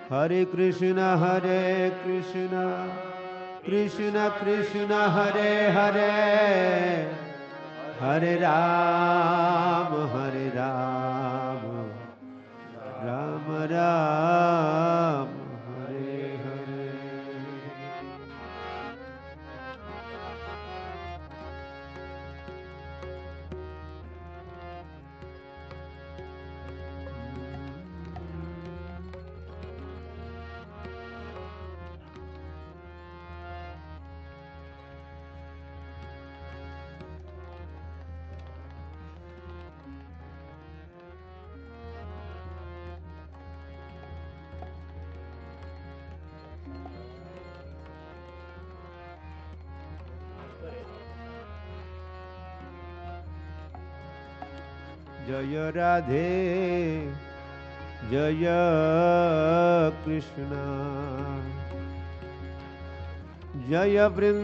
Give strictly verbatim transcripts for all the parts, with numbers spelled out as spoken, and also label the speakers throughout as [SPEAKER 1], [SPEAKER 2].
[SPEAKER 1] Hare Krishna, Hare Krishna, Krishna Krishna, Hare Hare, Hare Ram, Hare Ram, Ram Ram, Hare Hare. Jaya Radhe, Jaya Krishna, Jaya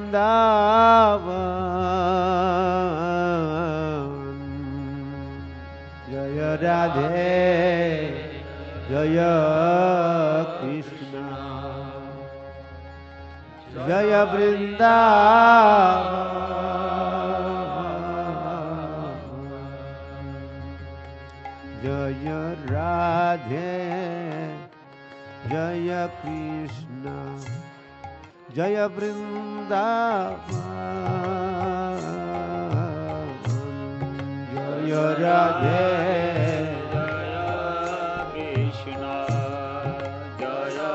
[SPEAKER 1] Vrindavan, Jaya Radhe, Jaya Krishna, Jaya Vrindavan. Jaya Radhe, Jaya Krishna, Jaya Vrindavan, Jaya Radhe, Jaya Krishna, Jaya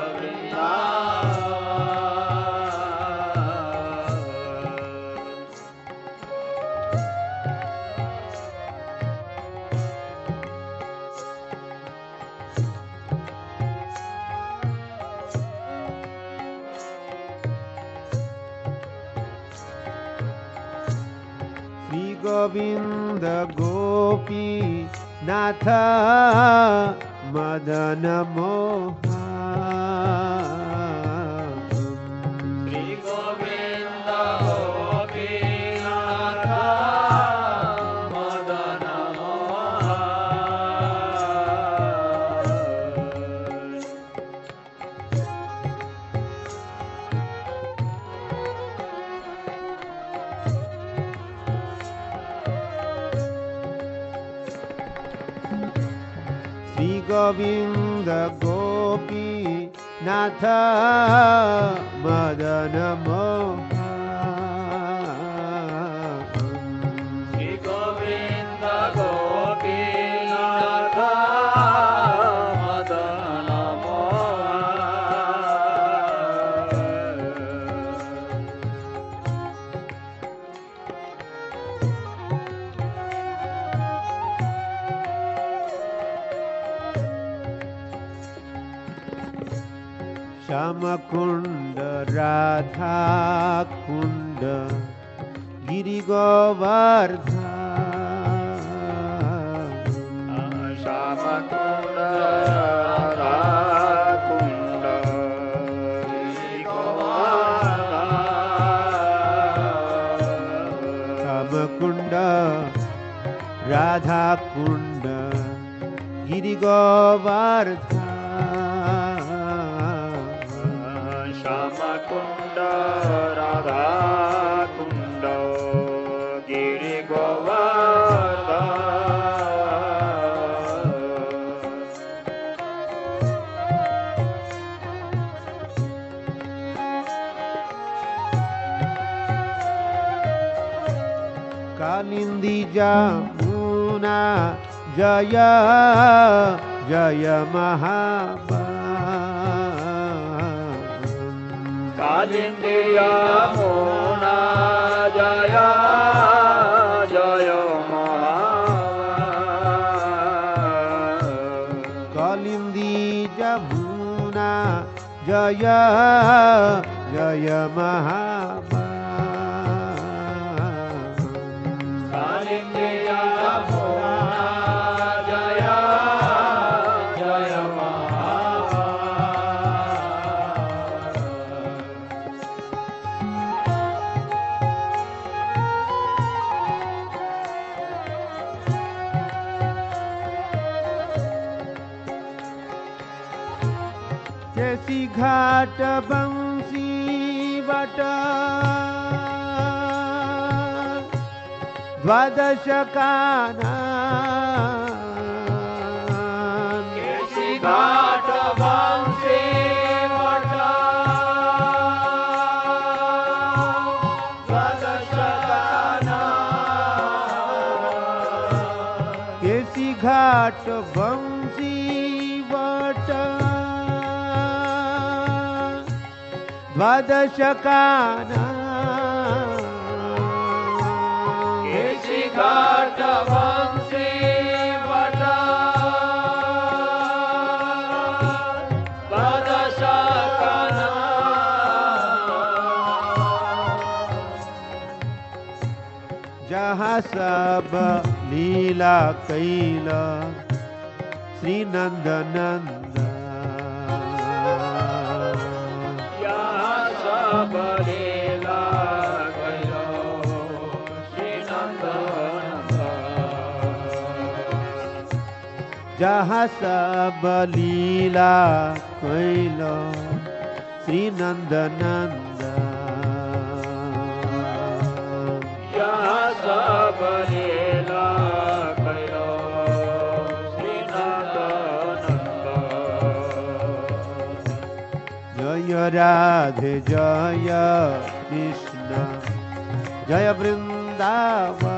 [SPEAKER 1] Govinda Gopi Natha Madana Moha. Shri Govinda Gopi Natha Madana Moha. Govinda Gopi Natha Madana Moha. Shri Govinda Gopi Natha Madana Moha. Shama Kunda Radha Kunda Giri Govardhan. Shama Kunda Radha Kunda Giri Govardhan. Shama Kunda Radha Kunda Giri Govardhan. Shama Kunda Radha Kunda Giri Govardhan. Kalindi Jamuna Jaya Jaya Mahabha. Kalindi Jamuna Jaya Jaya Mahabha. Kalindi Jamuna Jaya Jaya Mahabha. Kalindi Jamuna Jaya Jaya Mahabha. केसी घाट बंसी what द्वादश कानन
[SPEAKER 2] केसी घाट बंसी what द्वादश कानन
[SPEAKER 1] केसी घाट बंसी what द्वादश कानन
[SPEAKER 2] केसी घाट बंसी what द्वादश कानन
[SPEAKER 1] जहाँ सब लीला कैला श्री नंद नंद
[SPEAKER 2] यहाँ सब लीला कैला श्री नंद नंद
[SPEAKER 1] जहाँ सब लीला कैला श्री नंद नंद
[SPEAKER 2] यहाँ सब लीला कैला श्री नंद नंद
[SPEAKER 1] जय राधे जय कृष्ण जय वृंदावन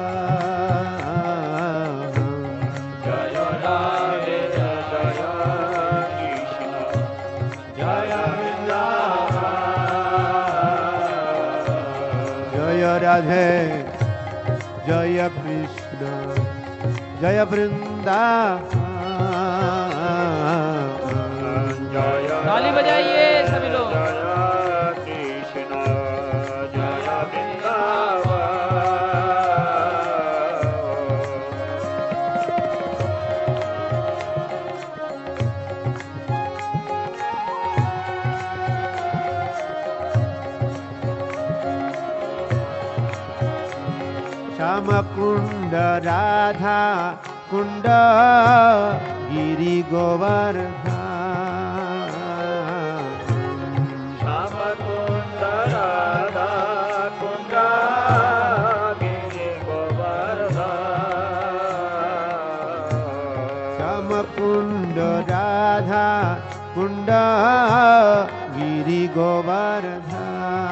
[SPEAKER 2] जय राधे जय कृष्ण जय वृंदावन
[SPEAKER 1] जय राधे जय कृष्ण जय वृंदावन
[SPEAKER 3] ताली बजाइए सभी लोग।
[SPEAKER 2] जय कृष्ण जय वृंदावन
[SPEAKER 1] श्याम कुंड राधा कुंड गिरि गोवर्धन
[SPEAKER 2] श्याम कुंड राधा कुंड गिरि गोवर्धन
[SPEAKER 1] श्याम कुंड राधा कुंड गिरि गोवर्धन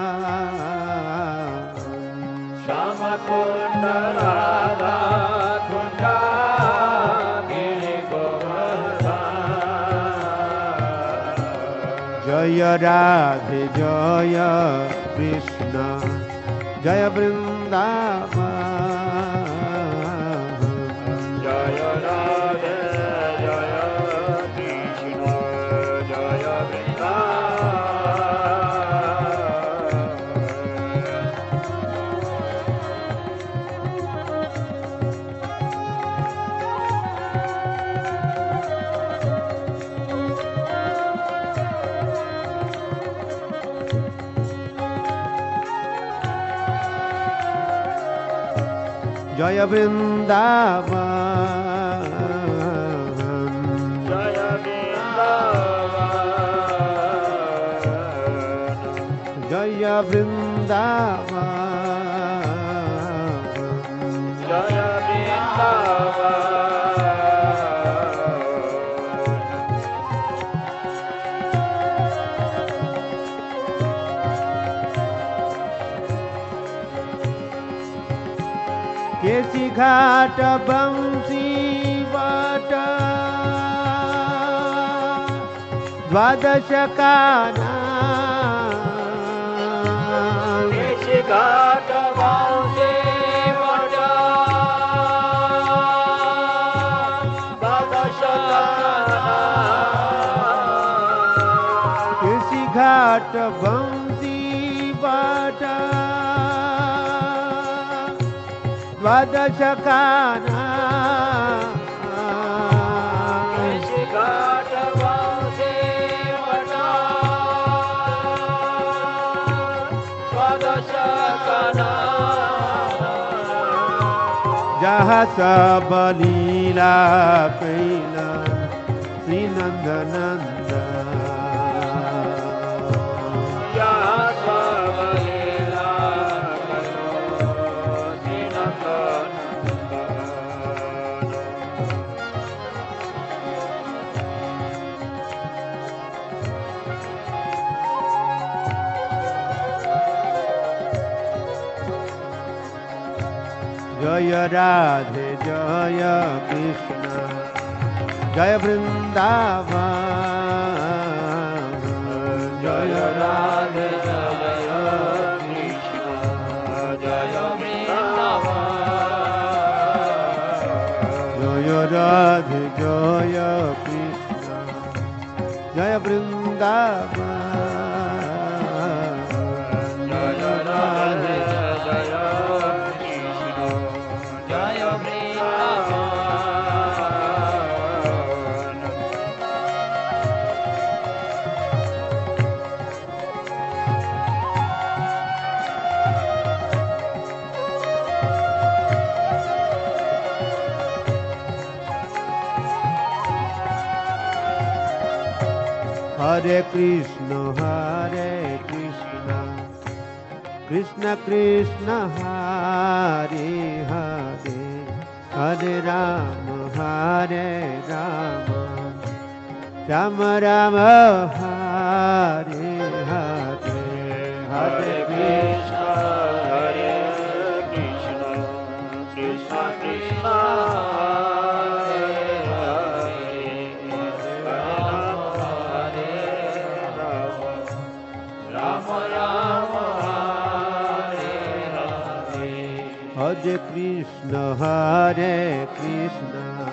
[SPEAKER 2] श्याम कुंड राधा कुंड गिरि गोवर्धन
[SPEAKER 1] जय राधे जय कृष्ण जय वृंदावन
[SPEAKER 2] जय राधे जय कृष्ण जय वृंदावन
[SPEAKER 1] जय वृंदावन
[SPEAKER 2] जय वृंदावन
[SPEAKER 1] जय वृंदावन
[SPEAKER 2] जय वृंदावन
[SPEAKER 1] केसी घाट बंसी वट द्वादश कानन
[SPEAKER 2] केसी घाट बंसी वट द्वादश कानन
[SPEAKER 1] केसी घाट बंसी वट द्वादश कानन
[SPEAKER 2] केसी घाट बंसी वट द्वादश कानन
[SPEAKER 1] जहाँ सब लीला कैला श्री नंद नंद जय राधे जय कृष्ण जय वृंदावन
[SPEAKER 2] जय राधे जय कृष्ण जय वृंदावन
[SPEAKER 1] जय राधे जय कृष्ण जय वृंदावन
[SPEAKER 2] जय राधे जय कृष्ण जय वृंदावन
[SPEAKER 1] हरे कृष्ण हरे कृष्ण कृष्ण कृष्ण हरे हरे हरे राम हरे राम राम राम हरे हरे
[SPEAKER 2] हरे कृष्ण हरे कृष्ण कृष्ण कृष्ण हरे हरे हरे राम हरे राम राम राम हरे हरे
[SPEAKER 1] हरे कृष्ण हरे कृष्ण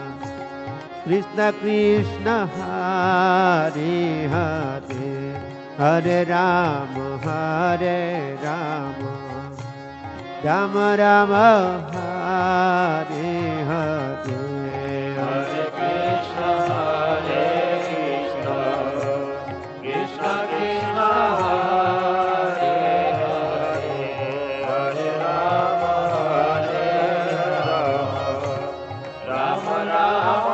[SPEAKER 1] कृष्ण कृष्ण हरे हरे हरे राम हरे राम राम राम हरे हरे
[SPEAKER 2] हरे कृष्ण हरे कृष्ण कृष्ण कृष्ण हरे हरे हरे राम हरे राम राम राम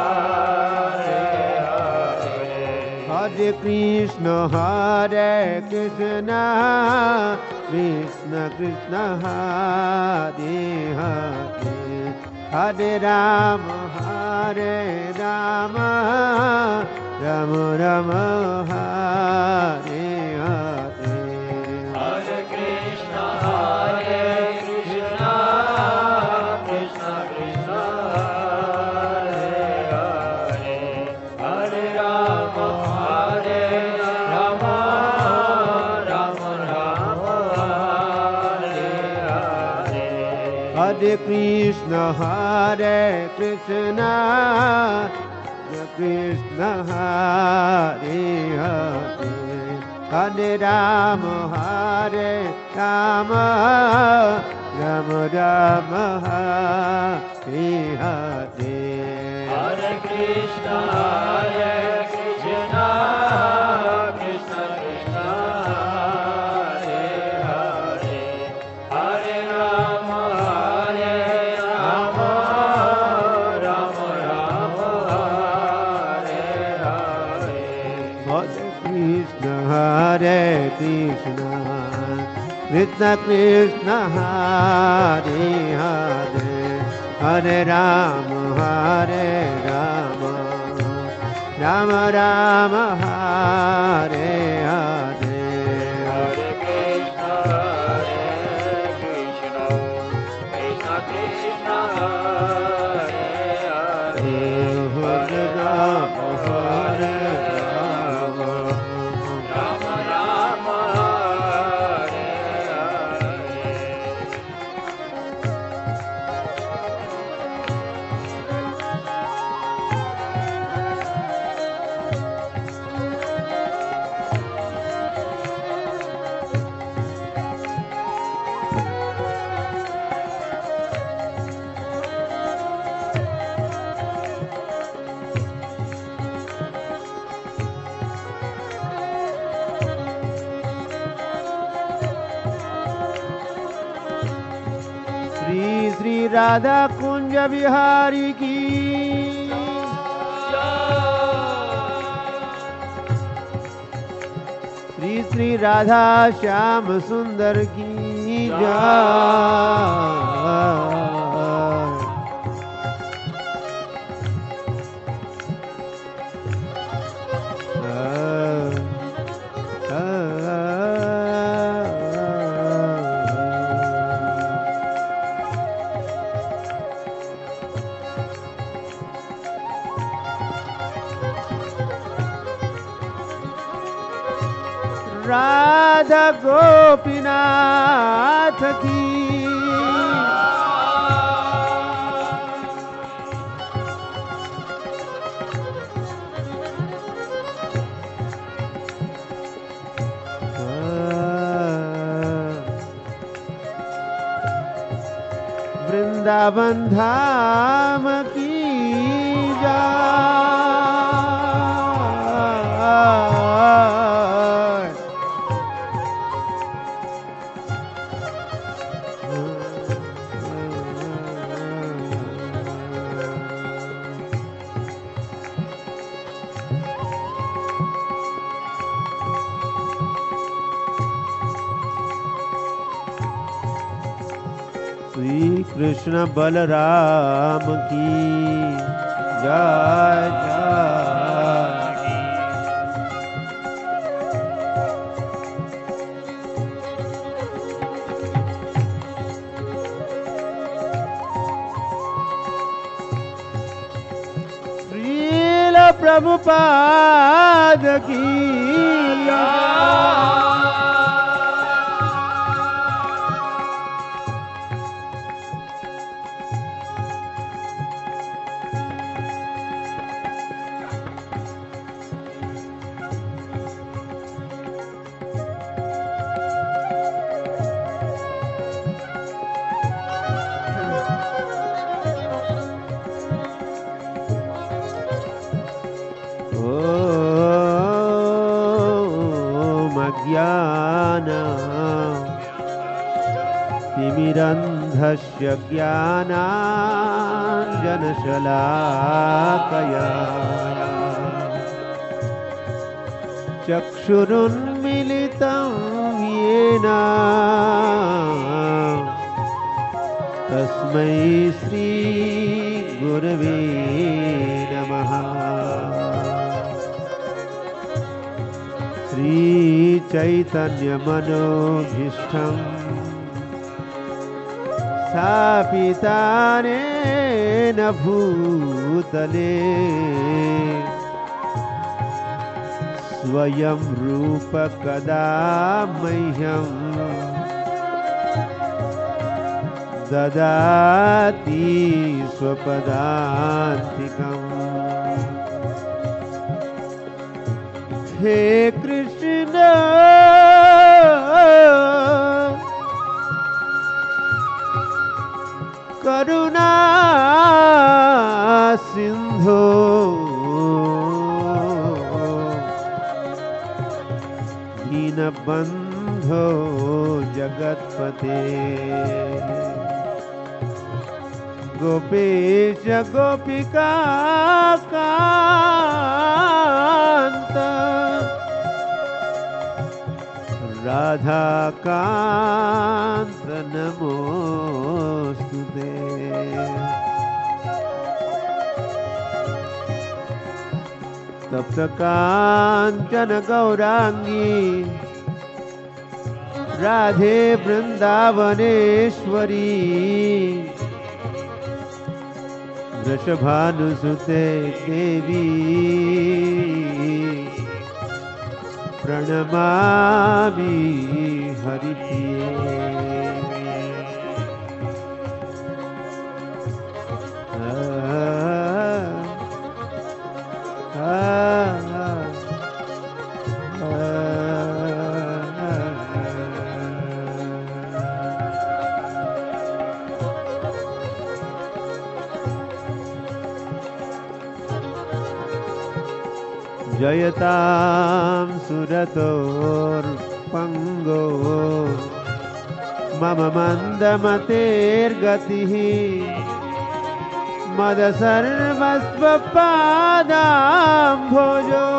[SPEAKER 2] हरे हरे
[SPEAKER 1] हरे कृष्ण हरे कृष्ण कृष्ण कृष्ण हरे हरे हरे राम हरे राम राम राम हरे हरे
[SPEAKER 2] हरे कृष्ण हरे कृष्ण कृष्ण कृष्ण हरे हरे हरे राम हरे राम राम राम हरे हरे
[SPEAKER 1] हरे कृष्ण हरे कृष्ण कृष्ण हरे हरे हरे राम हरे राम राम राम हरे हरे
[SPEAKER 2] हरे कृष्ण हरे कृष्ण कृष्ण कृष्ण हरे हरे हरे राम हरे राम राम राम हरे हरे
[SPEAKER 1] हरे कृष्ण हरे कृष्ण कृष्ण कृष्ण हरे हरे हरे राम हरे राम राम राम हरे हरे
[SPEAKER 2] हरे कृष्ण हरे कृष्ण कृष्ण कृष्ण हरे हरे
[SPEAKER 1] हरे राम हरे राम
[SPEAKER 2] राम राम हरे हरे
[SPEAKER 1] श्री श्री राधा कुंज बिहारी की श्री श्री राधा श्याम सुंदर की जय राधा गोपीनाथ की वृंदावन धाम की जय। श्री कृष्ण बलराम की जय जय। श्रील प्रभुपाद की जय। तिमिरन्धस्य ज्ञानाञ्जनशलाकया चक्षुरुन्मीलितं येन तस्मै श्रीगुरवे नमः। श्रीचैतन्यमनोभीष्टं स्थापितानेन भूतले स्वयं रूप कदा मह्यं ददाति स्वपदान्तिकम्। हे कृष्ण करुणा सिंधु दीनबंधो जगत्पते गोपेश गोपिका कांत राधा कांत नमोस्तुते। तप्त कांचन गौरांगी राधे वृंदावनेश्वरी वृषभानुसुते देवी प्रणमामि हरिप्रिये। जयतां सुरतोर्पङ्गो मम मन्दमतेर्गतिः मदसर्वस्वपादाम्भोजो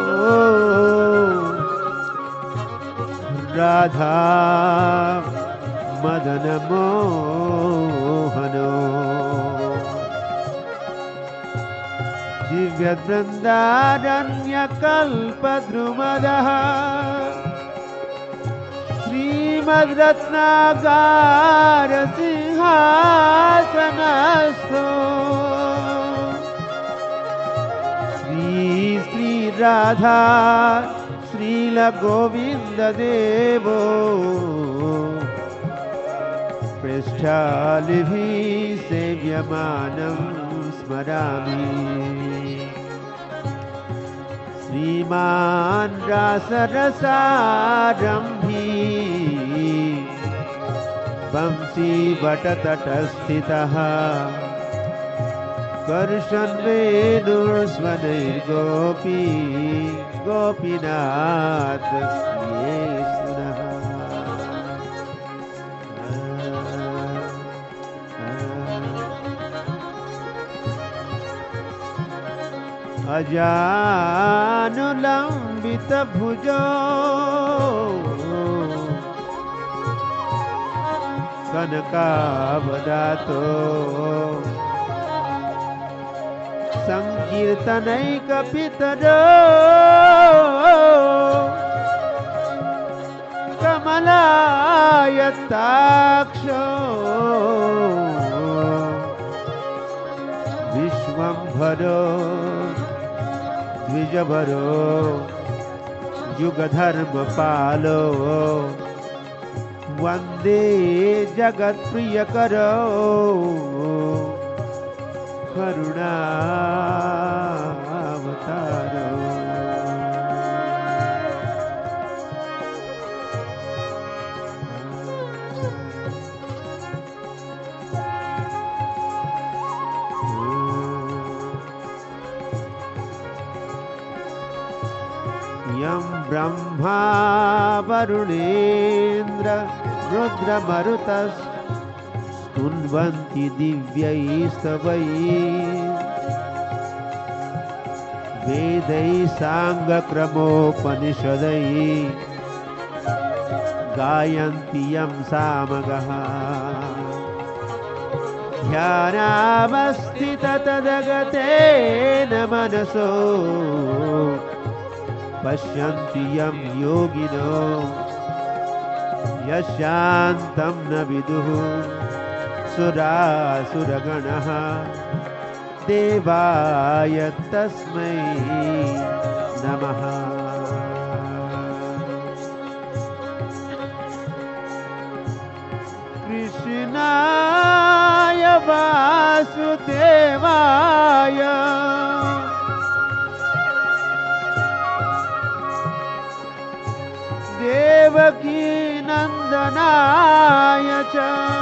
[SPEAKER 1] राधा मदनमोहनो दिव्यवृन्दारण्यकल्पद्रुमदः श्रीमद्रत्नागारसिंहासनस्थो श्री श्री राधा श्रील गोविंद देवो पृष्ठालिभि सेव्यमानं स्मरामि श्रीमान् रासरसारम्भी वंशी वटतटस्थितः कर्षन्वेणुर्स्वनैर्गोपी गोपीनाथ ये सुनः अजानुलम्बित भुजो कनकावदातो संकीर्तनैकपितरो कमलायताक्षो विश्वंभरो द्विजभरो युगधर्मपालो वंदे जगत्प्रियकरो करुणावतारो यं ब्रह्मा वरुणेन्द्र रुद्रमरुतस् स्तुन्वन्ति दिव्यैस्तवैः वेदैः साङ्गक्रमोपनिषदैः गायन्ति यं सामगः ध्यानावस्थिततदगतेन मनसो पश्यन्ति यं योगिनो यशान्तं न विदुः सुरासुरगणः देवाय तस्मै नमः। कृष्णाय वासुदेवाय देवकी नंदनाय च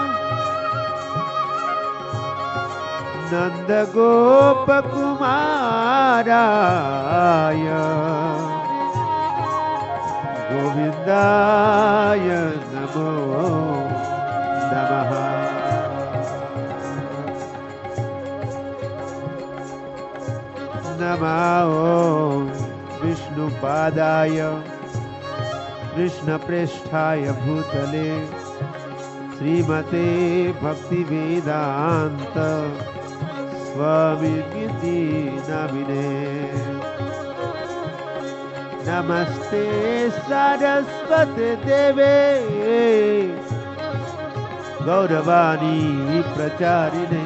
[SPEAKER 1] नंदगोपकुमाराय गोविंदाय नमो नमः। नमो विष्णुपादाय कृष्णप्रेष्ठाय भूतले श्रीमते भक्तिवेदांत स्वामिनिति नामिने। नमस्ते सरस्वती देवे गौरवाणी प्रचारिणे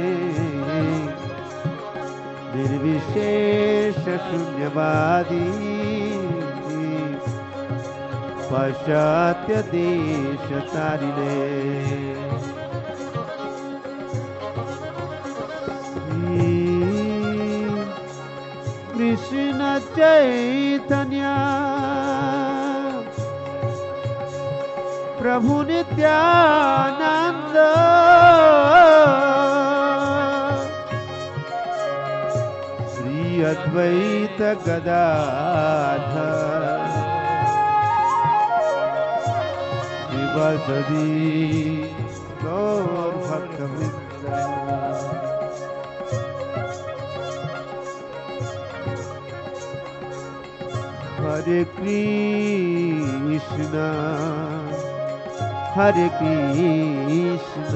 [SPEAKER 1] निर्विशेष शून्यवादी पाश्चात्य देश तारिणे। कृष्ण चैतन्य प्रभु नित्यानंद श्री अद्वैत गदाधर शिवसदी गौर भक्तवृंद। हरे कृष्ण हरे कृष्ण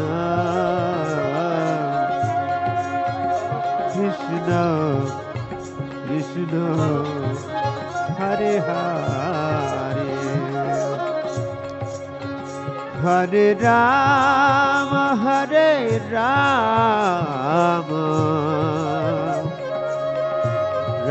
[SPEAKER 1] कृष्ण कृष्ण हरे हरे हरे राम हरे राम